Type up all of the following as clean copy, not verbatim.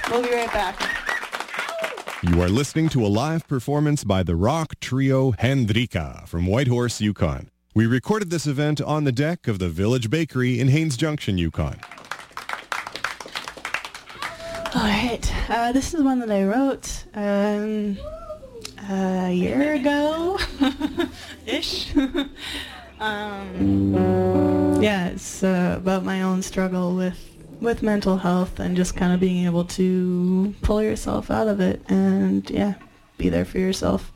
We'll be right back. You are listening to a live performance by the rock trio Hendrika from Whitehorse, Yukon. We recorded this event on the deck of the Village Bakery in Haines Junction, Yukon. All right. This is one that I wrote a year ago-ish. It's about my own struggle with mental health and just kind of being able to pull yourself out of it and, be there for yourself.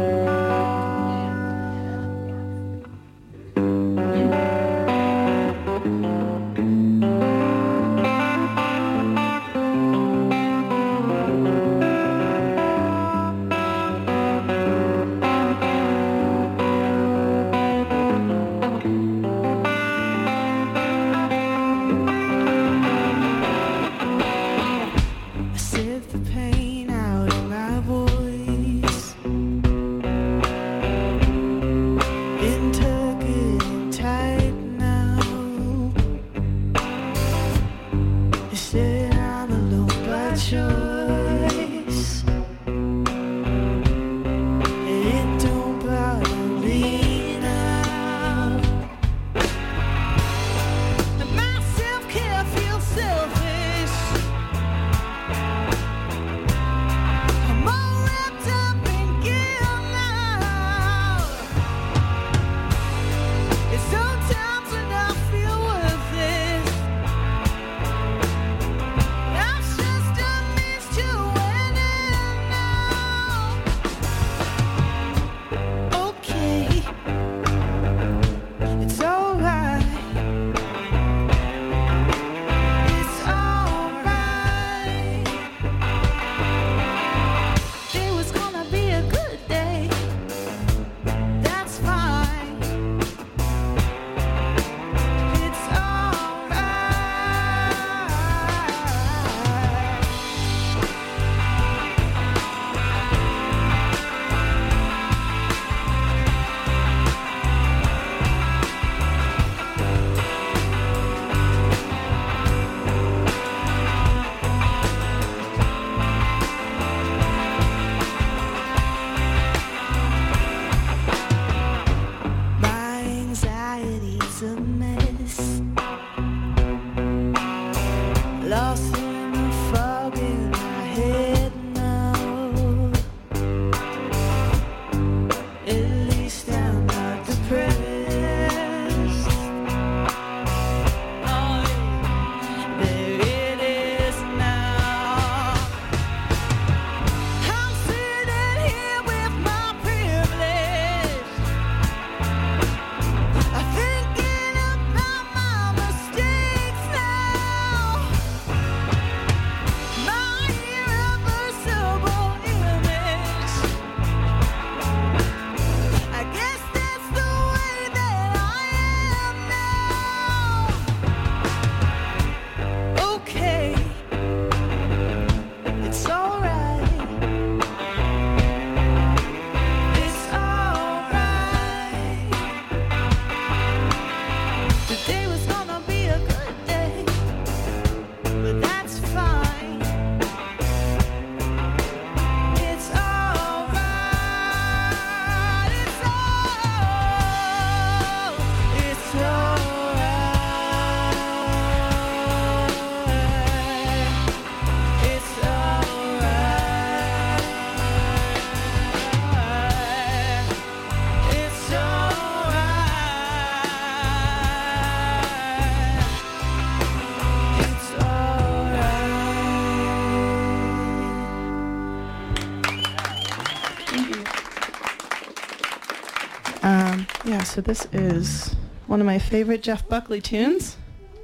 So this is one of my favorite Jeff Buckley tunes.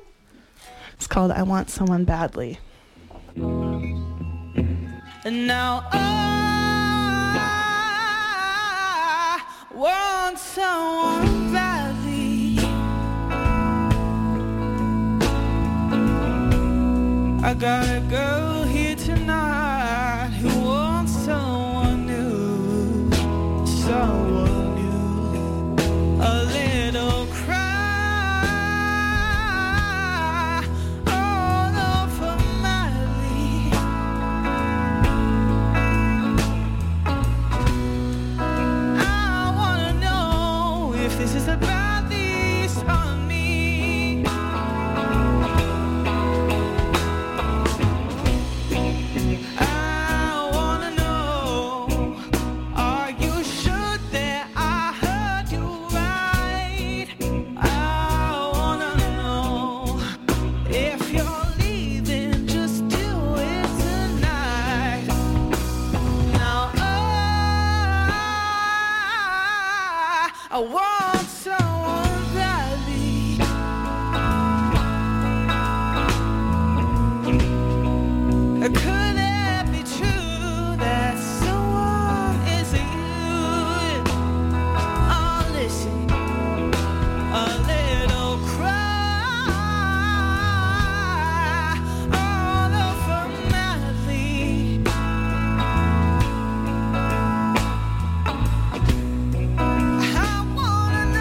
It's called I Want Someone Badly. And now I want someone badly. I got a girl here tonight who wants someone new, someone a little cry all over madly. I want someone badly. Could it be true that someone is you? Oh, listen, a little cry all over madly. I wanna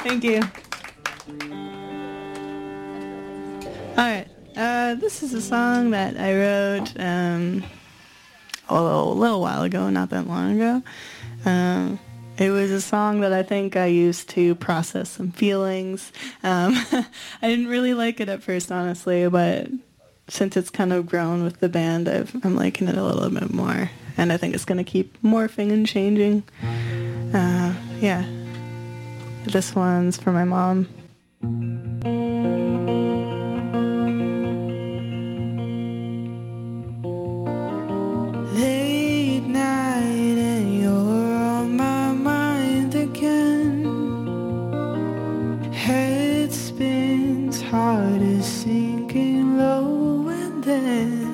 Thank you. All right. This is a song that I wrote a little while ago, not that long ago. It was a song that I think I used to process some feelings. I didn't really like it at first, honestly, but since it's kind of grown with the band, I'm liking it a little bit more. And I think it's going to keep morphing and changing. Yeah. This one's for my mom. Late night and you're on my mind again. Head spins, heart is sinking low, and then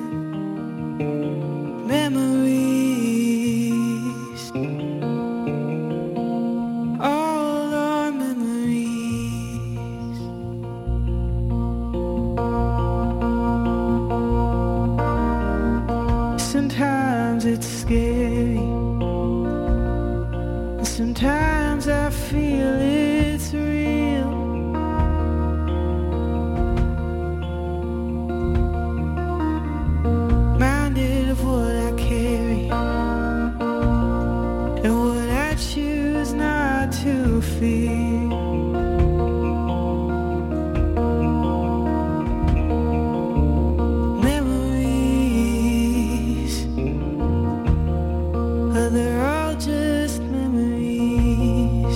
memories, all our memories. Sometimes it's scary, sometimes I feel it's real. Minded of what I carry and what I choose not to feel. Memories, they're all just memories.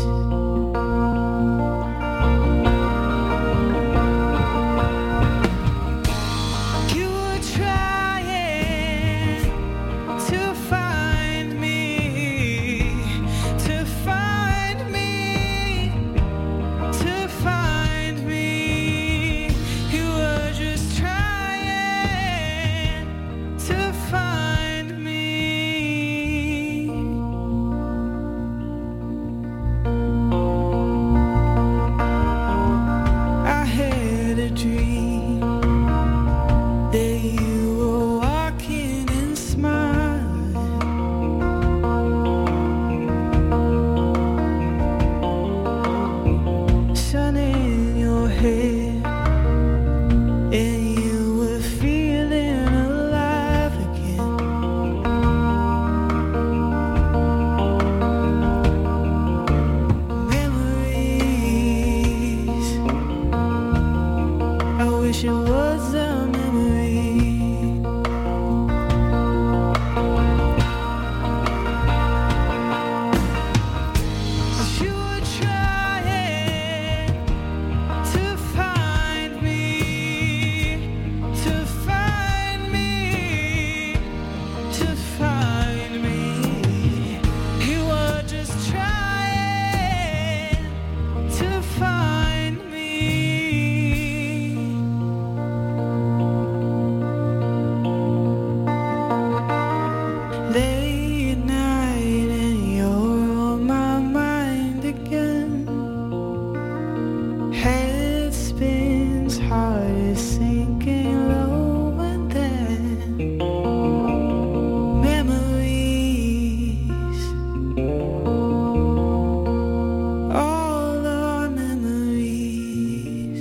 You were trying to find me, to find me, to find me. You were just trying to find me. I had a dream that you were walking and smiling. Sun in your hair, and you were feeling alive again. Memories, I wish it was a memory. You were trying to find me, to find me, to find me. You were just trying to find me. Late night and you're on my mind again. Head spins, heart is sinking low, and then memories, all our memories.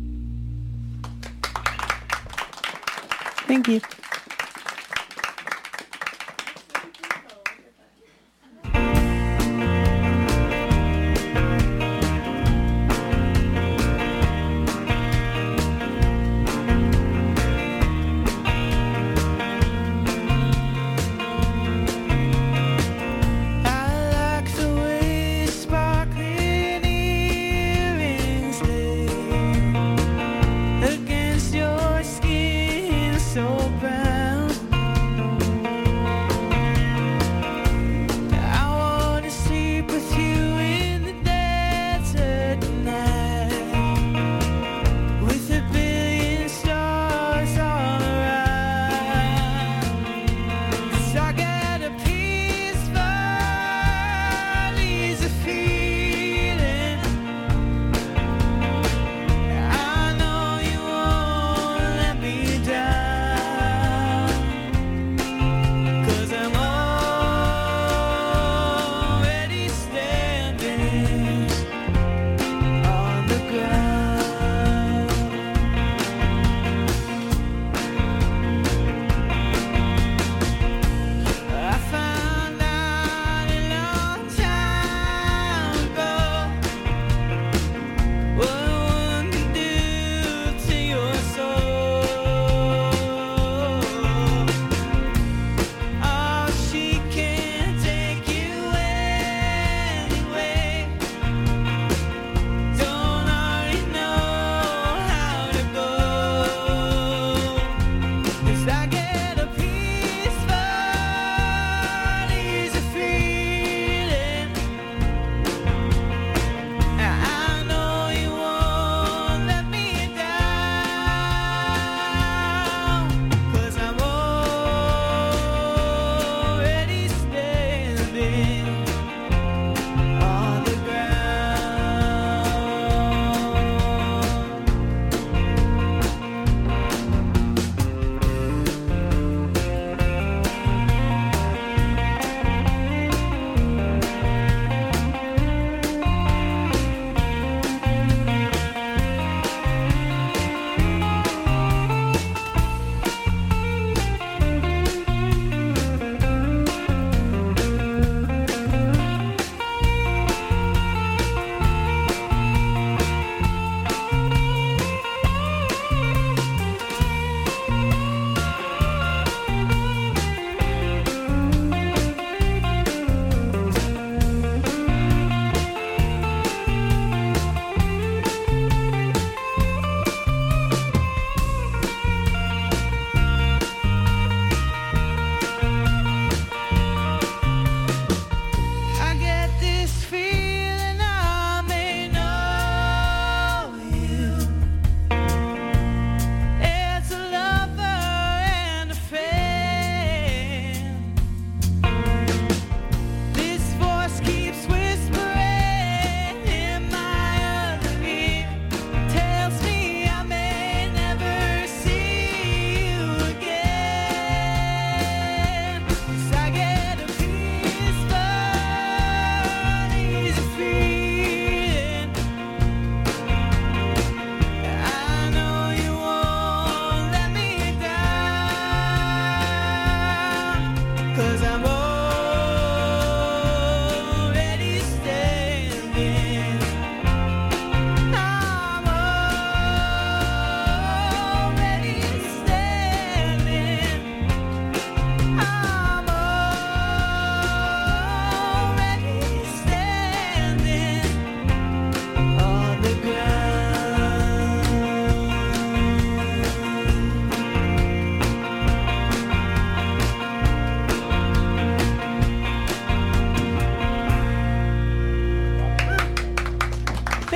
Thank you.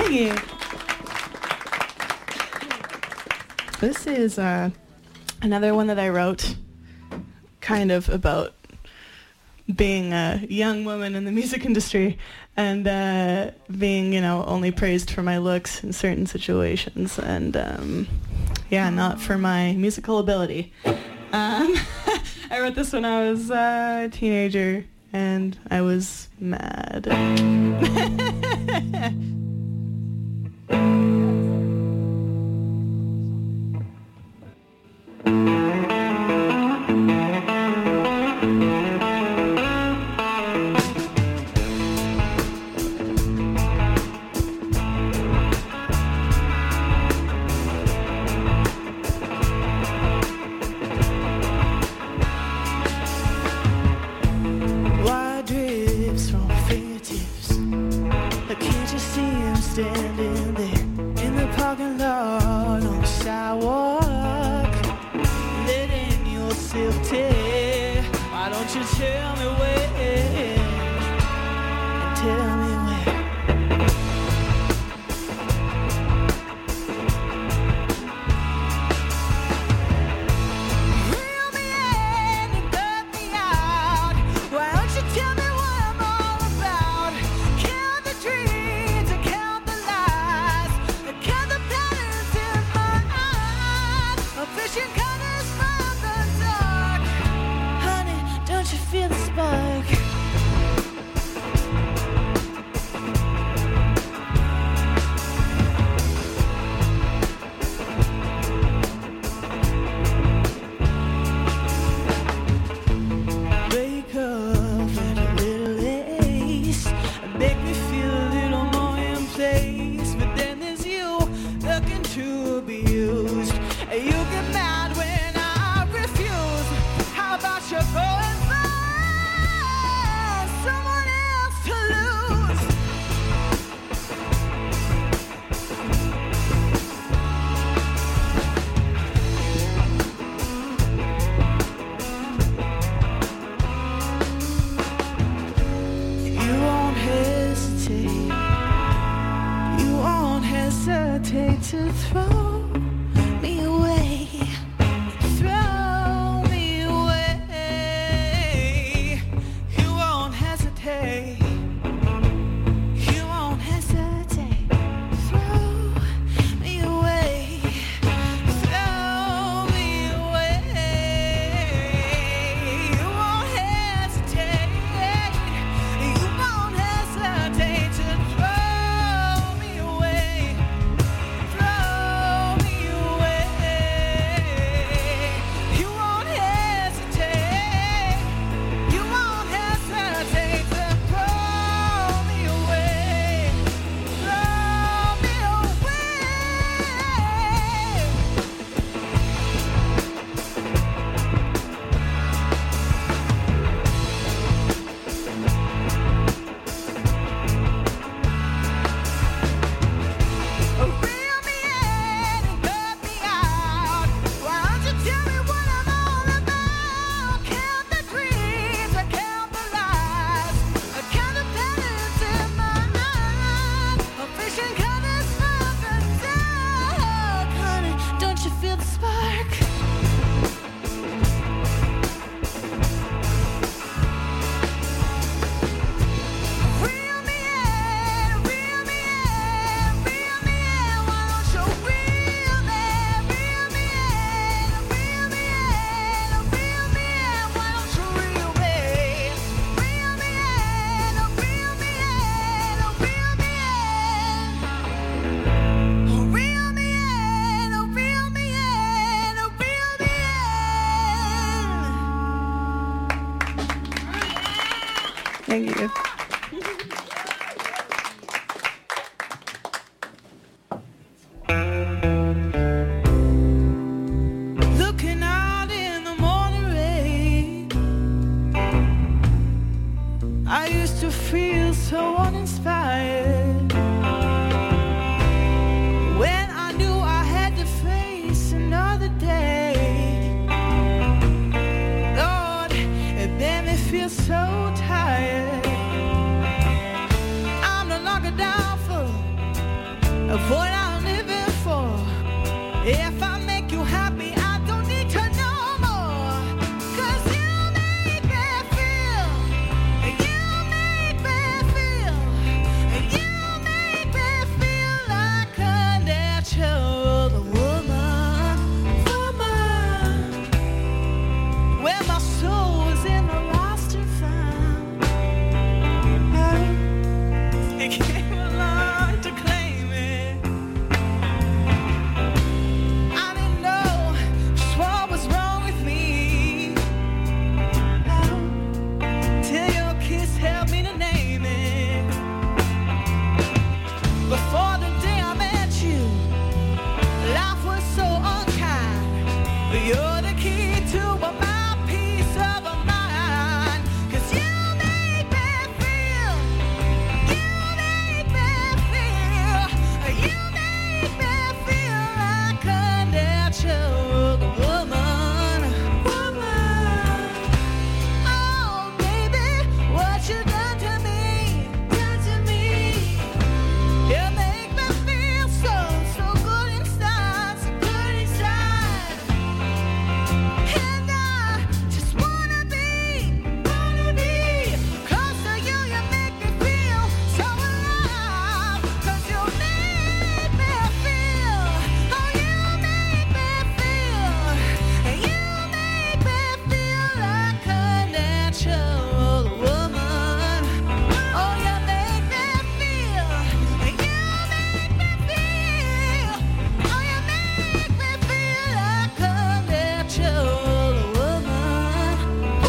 Thank you. This is another one that I wrote kind of about being a young woman in the music industry and being, only praised for my looks in certain situations and, not for my musical ability. I wrote this when I was a teenager and I was mad. Standing there in the parking lot on the sidewalk, letting yourself tear. Why don't you tell me where? And tell me where. Reel me in and cut me out. Why don't you tell me what I'm all about? Count the dreams and count the lies. Count the patterns in my eyes. A fishing colors from the dark. Honey, don't you feel the spark? Wake up at a little ace. Make me feel a little more in place. But then there's you looking to be used. You get mad when I refuse. How about you go and find someone else to lose? You won't hesitate. You won't hesitate to throw me away. Throw me away. You won't hesitate. You won't hesitate. Throw me away. Throw me away. You won't hesitate. You won't hesitate to throw me away. Throw me away. You won't hesitate. You won't hesitate to throw me away. Throw me Reel me in and cut me out. Why don't you tell me what I'm all about? Count the dreams, I count the lies. I count the patterns in my eyes. I'm fishing colors from the dark. Honey, don't you feel the spark? Reel me in, reel me in, reel me in. Why don't you reel me in, reel me in, reel me in, reel me in. Why don't you reel me in, reel me in, reel me in, reel me in, reel me in, reel me in, reel me in. Thank you. Looking out in the morning rain, I used to feel so uninspired when I knew I had to face another day. Lord, it made me feel so tired. I'm no longer down for of what I'm living for. If I make you happy, I don't need to know more. 'Cause you make me feel, you make me feel, you make me feel like a natural woman, where my soul is in the lost and found. It came along to claim it. I didn't know just what was wrong with me, till your kiss helped me to name it. Before the day I met you, life was so unkind. You're the key to my peace of mind. 'Cause you make me feel, you make me feel, you make me feel like a natural woman. Oh, baby, what you done to me, done to me. You make me feel so, so good inside, so good inside. And I just wanna be close to you. You make me feel so alive. 'Cause you make me feel, oh, you make me feel, you make me feel like a natural woman. Oh, you make me feel, you make me feel, oh, you make me feel like a natural woman.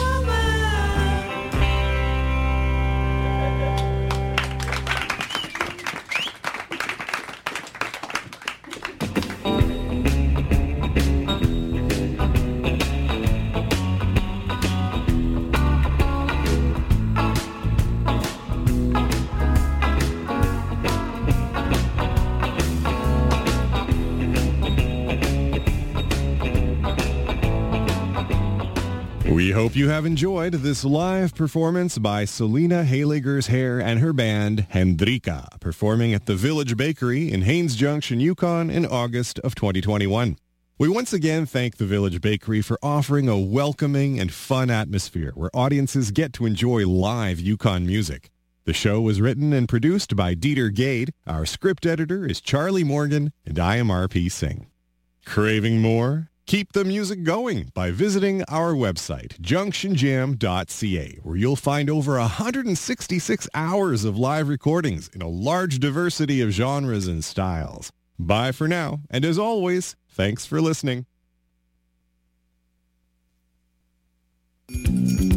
We hope you have enjoyed this live performance by Selena Hayligers Hair and her band Hendrika, performing at the Village Bakery in Haines Junction, Yukon in August of 2021. We once again thank the Village Bakery for offering a welcoming and fun atmosphere where audiences get to enjoy live Yukon music. The show was written and produced by Dieter Gade. Our script editor is Charlie Morgan, and I am RP Singh. Craving more? Keep the music going by visiting our website, junctionjam.ca, where you'll find over 166 hours of live recordings in a large diversity of genres and styles. Bye for now, and as always, thanks for listening.